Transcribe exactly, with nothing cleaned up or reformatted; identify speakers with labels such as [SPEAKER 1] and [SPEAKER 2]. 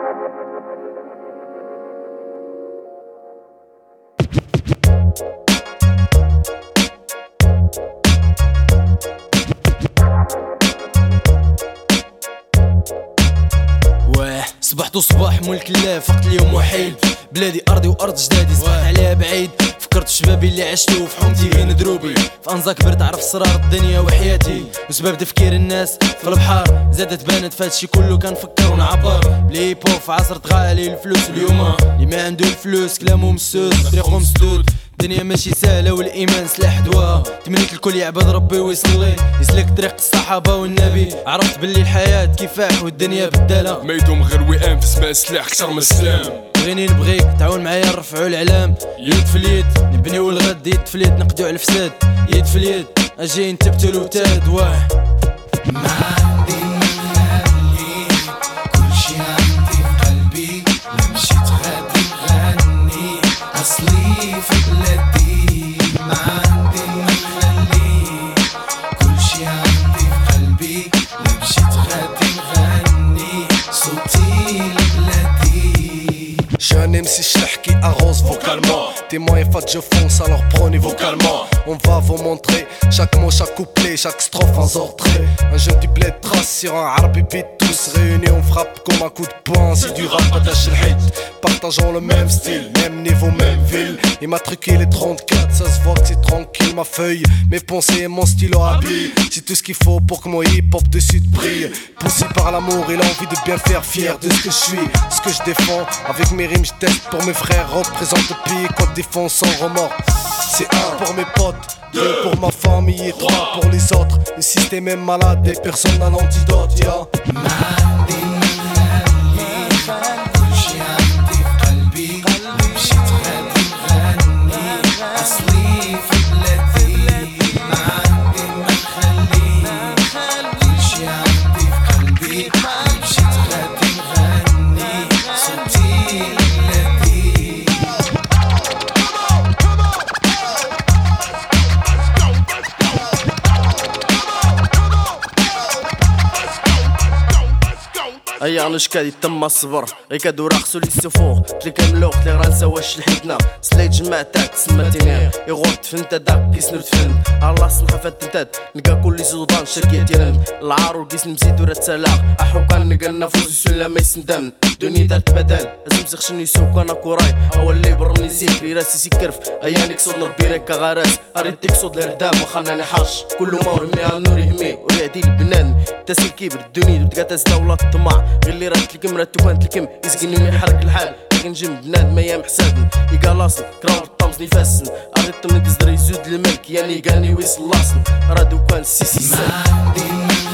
[SPEAKER 1] صبحت وصباح ملك الله فقت اليوم وحيد بلادي ارضي وارض جدادي صبحت عليها بعيد فكرت شبابي اللي عشتو في حومتي غير دروبي في انزا كبرت عرف اسرار الدنيا وحياتي وسبب تفكير الناس في البحر زادت بانت فاتشي كله كنفكر ونعبر بلي بو في عصر تغالي الفلوس اليوم اللي ما عنده الفلوس كلامه مسوس طريقه مسدود الدنيا ماشي سهله والايمان سلاح دواء تمنيت الكل يعبد ربي ويصلي يسلك طريق الصحابه والنبي عرفت باللي الحياه كفاح والدنيا بداله
[SPEAKER 2] ما يدوم غير وئام في سماء السلاح كثر من السلام
[SPEAKER 1] بغيني نبغيك تعاون معايا نرفعوا الاعلام يد في اليد نبنيو الغد يد في اليد نقضيو على الفساد يد في اليد اجي نتبتلو تاد واه
[SPEAKER 3] ما عندي نغني كل شي عندي في قلبي مشيت غادي نغني اصلي في بلادي ما عندي نخلي كل شي عندي في قلبي مشيت غادي نغني صوتي لبلادي.
[SPEAKER 4] J'ai un M C Schlech qui arrose vocalement. Témoin et fat je fonce alors prenez vocalement. On va vous montrer chaque mot, chaque couplet, chaque strophe en ortrait. Un jeune du bled trace sur un arabe beat. Tous réunis on frappe comme un coup de poing. C'est du rap attache le hit. Partageons le même style, même niveau, même ville. Immatriculé trente-quatre, ça se voit que c'est tranquille ma feuille. Mes pensées et mon stylo habillent. C'est tout ce qu'il faut pour que mon hip-hop de sud brille. Poussé par l'amour et l'envie de bien faire, fier de ce que je suis, ce que je défends. Avec mes rimes je teste pour mes frères, représente le pays qu'on défend sans remords. C'est un pour mes potes, deux pour ma famille et trois pour les autres. Le système est malade et personne n'a l'antidote, yeah.
[SPEAKER 5] ايا نشكادي تم الصبر غي كادو راخصو لي السفور تلي كاملو تلي رانسا واش لحقنا سليت جماعتك سماتيني يغوت فنت داك كيسنو تفن الله صنحة فتنتات نلقى كل زودان شركة ديالن العار والكيس نمزيدو راه تسلاق احو كان نلقى النفوس سلا ما يسندم دوني دارت بدل لازم سخشني يسوق انا كوراي هو اللي برني زيك لي راسي سيكرف ايا نكسود نربي ريكا غراس اريد تكسود الهردام وخلاني حاش كل ما ورمي على نور يهمي ويعدي البنان تسير كيبر الدنيا وتلقى تزداولة الطمع غير اللي رات الكم رات توكانت الكم يسقني ما يحرك الحال لكن جنب بنادم ما يام حسادن يقالاصن كراو الطمس نفاسن اريد من قصدر يزود الملك يعني قاني ويصل لاصن راه دوكان سيسي سان